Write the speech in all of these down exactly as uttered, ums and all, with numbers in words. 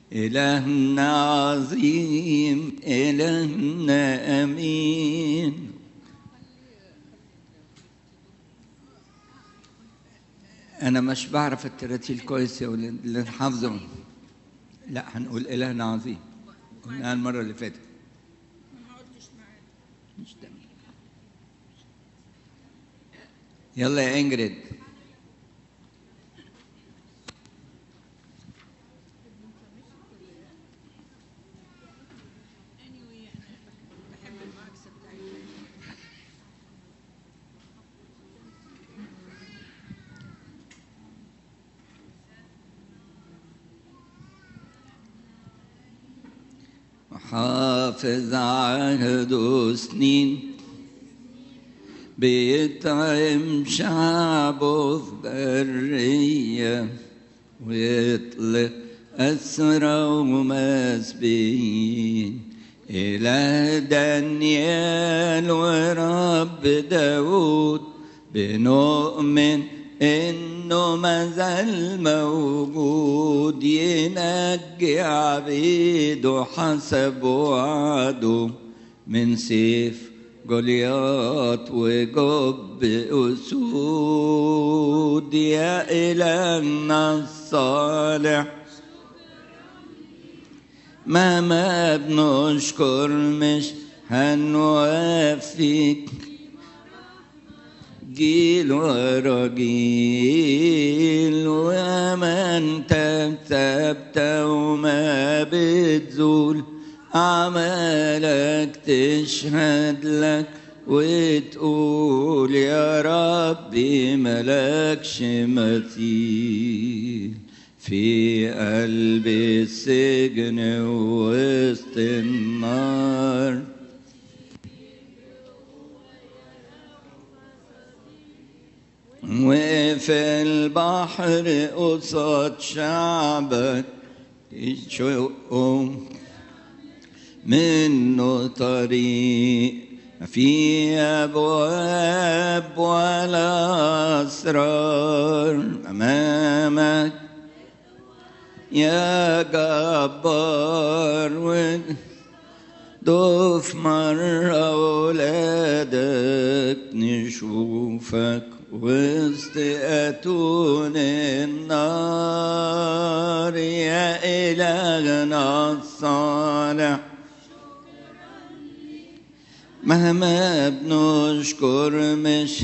إلهنا عظيم، إلهنا أمين. أنا مش بعرف التراتيل كويس يا ولاد اللي حافظهم. لا، هنقول إلهنا عظيم، قلناها المرة اللي فاتت. مش تمام. يلا يا إنجريد. حافظ عهده سنين، بيطعم شعبه في برية، ويطلق أسرى ومسبيين. إله دانيال ورب داود، بنؤمن إنه مازال موجود، ينجي عبيده حسب وعده من سيف جولياط وجب أسود. يا إلهنا الصالح، مهما بنشكر مش هنوفيك، جيل ورا جيل وما انت ثابت وما بتزول، أعمالك تشهد لك وتقول يا ربي ملكش مثيل. في قلب السجن ووسط النار، وفي البحر قصاد شعبك يشقوا منه طريق، في أبواب ولا أسرار أمامك يا جبار. ودوف مرة أولادك نشوفك وسط أتون النار. يا إلهنا الصالح، مهما بنشكر مش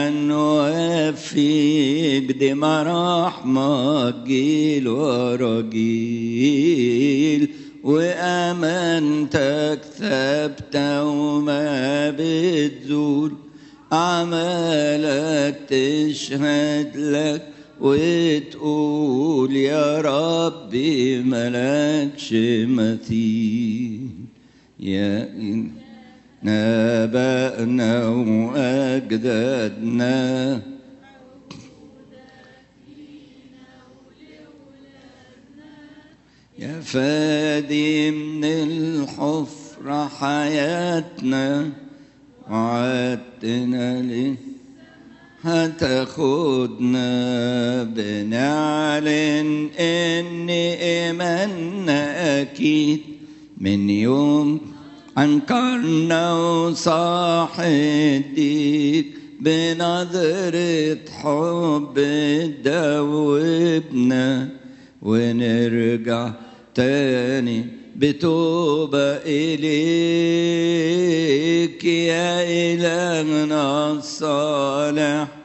هنوفيك، دي مراحمك جيل ورا جيل، وأمانتك ثابتة وما بتزول، أعمالك تشهد لك وتقول يا ربي ملكش مثيل. يا نبأنا وأجدادنا يا فادي من الحفرة حياتنا، وعدتنا ليه هتاخدنا. بنعلن إن إيماننا أكيد من يوم أنكرنا وصاح الديك، بنظرة حب تدوبنا، ونرجع تاني بتوبة إليك. يا إلهنا الصالح،